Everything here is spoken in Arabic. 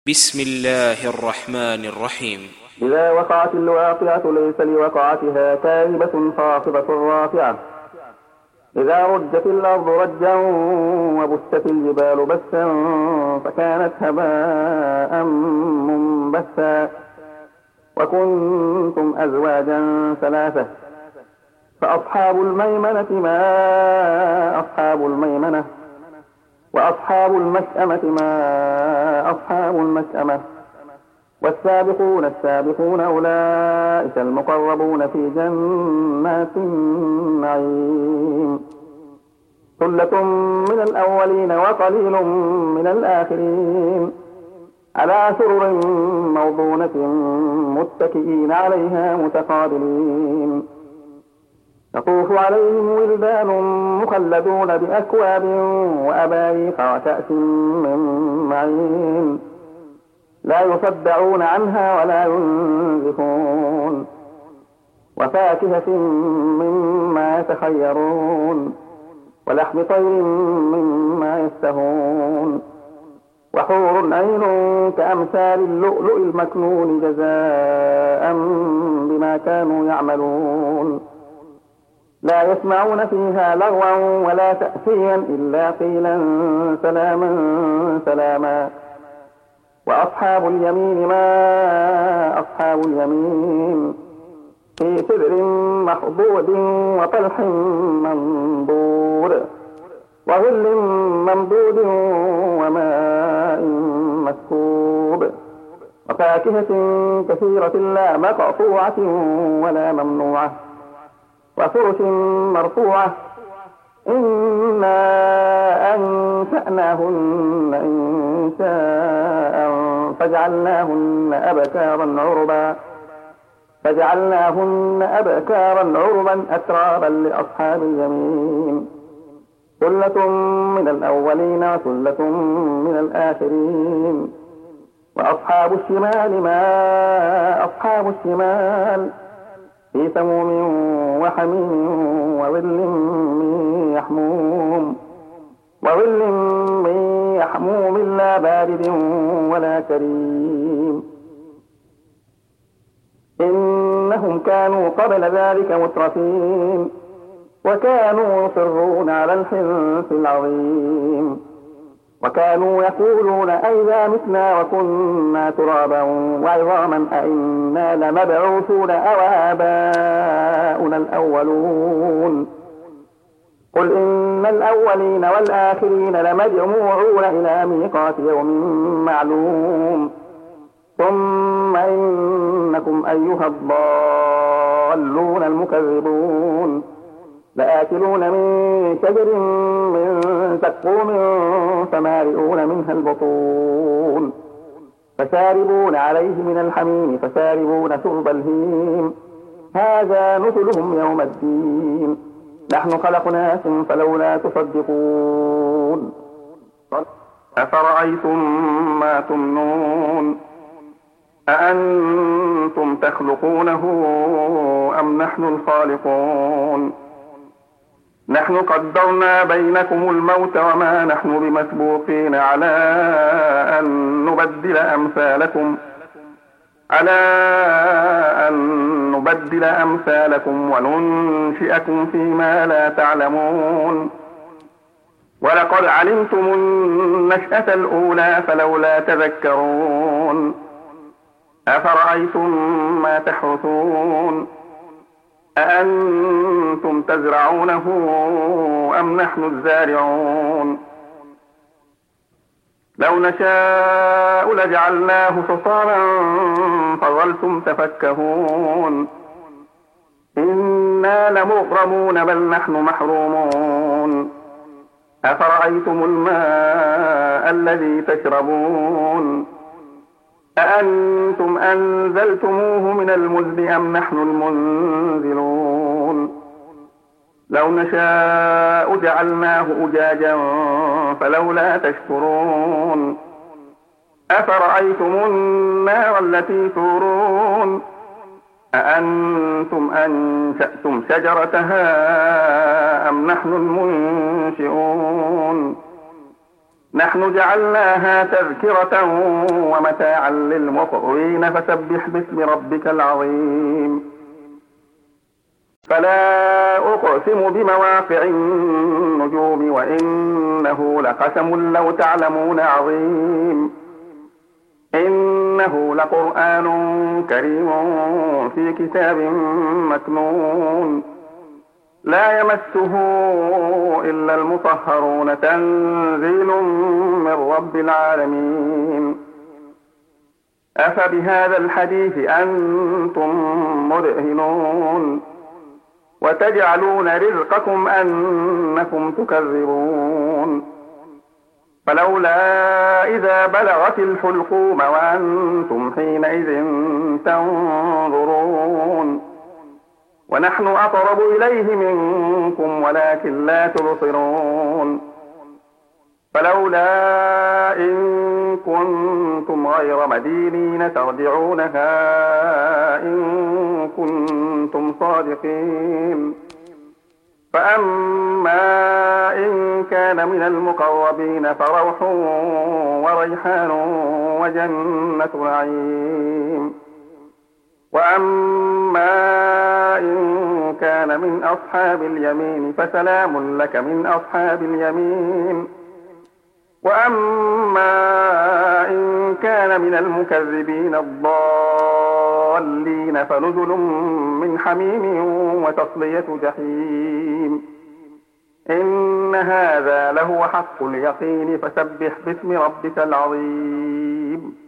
بسم الله الرحمن الرحيم. إذا وقعت الواقعة ليس لوقعتها كاذبة خافضة رافعة. إذا رجت الأرض رجا وبست الجبال بسا فكانت هباء منبثا وكنتم أزواجا ثلاثة فأصحاب الميمنة ما أصحاب الميمنة وأصحاب المشأمة ما أصحاب المشأمة والسابقون السابقون أولئك المقربون في جنات النعيم ثلة من الأولين وقليل من الآخرين على سرر موضونة متكئين عليها متقابلين يطوف عليهم ولدان مخلدون بأكواب وأباريق وكأس من معين لا يصدعون عنها ولا ينزفون وفاكهة مما يتخيرون ولحم طير مما يشتهون وحور عين كأمثال اللؤلؤ المكنون جزاء بما كانوا يعملون لا يسمعون فيها لغوا ولا تأثيما إلا قيلا سلاما سلاما وأصحاب اليمين ما أصحاب اليمين في سدر مخضود وطلح منضود وظل ممدود وماء مسكوب وفاكهة كثيرة لا مقطوعة ولا ممنوعة وفرش مرفوعة إنا أنشأناهن إنشاء فجعلناهن أبكارا عربا أترابا لأصحاب اليمين ثلة من الأولين وثلة من الآخرين وأصحاب الشمال ما أصحاب الشمال في سموم وحميم وظل من يحموم لا بارد ولا كريم إنهم كانوا قبل ذلك مترفين وكانوا يصرون على الحنث العظيم وكانوا يقولون أئذا متنا وكنا ترابا وعظاما أئنا لمبعوثون أو آباؤنا الأولون قل إن الأولين والآخرين لمجموعون إلى ميقات يوم معلوم ثم إنكم أيها الضالون المكذبون لآكلون من شجر من زقوم فمالئون منها البطون فشاربون عليه من الحميم فشاربون شرب الهيم هذا نزلهم يوم الدين نحن خلقناكم فلولا تصدقون أفرأيتم ما تمنون أأنتم تخلقونه أم نحن الخالقون نحن قدرنا بينكم الموت وما نحن بمسبوقين على أن نبدل أمثالكم وننشئكم فيما لا تعلمون ولقد علمتم النشأة الأولى فلولا تذكرون أفرأيتم ما تحرثون أأنتم تزرعونه أم نحن الزارعون لو نشاء لجعلناه حصاما فظلتم تفكهون إنا لمغرمون بل نحن محرومون أفرأيتم الماء الذي تشربون أأنتم أنزلتموه من المزن أم نحن المنزلون لو نشاء جعلناه أجاجا فلولا تشكرون أفرأيتم النار التي تورون أأنتم أنشأتم شجرتها أم نحن المنشئون نحن جعلناها تذكرة ومتاعا للمقوين فسبح باسم ربك العظيم. فلا أقسم بمواقع النجوم وإنه لقسم لو تعلمون عظيم. إنه لقرآن كريم في كتاب مكنون لا يمسه إلا المطهرون تنزيل من رب العالمين. أفبهذا الحديث أنتم مدهنون وتجعلون رزقكم أنكم تكذبون. فلولا إذا بلغت الحلقوم وأنتم حينئذ تنظرون ونحن أقرب إليه منكم ولكن لا تبصرون. فلولا إن كنتم غير مدينين ترجعونها إن كنتم صادقين. فأما إن كان من المقربين فروح وريحان وجنة نعيم. وأما إن كان من أصحاب اليمين فسلام لك من أصحاب اليمين. وأما إن كان من المكذبين الضالين فنزل من حميم وتصلية جحيم. إن هذا لهو حق اليقين فسبح باسم ربك العظيم.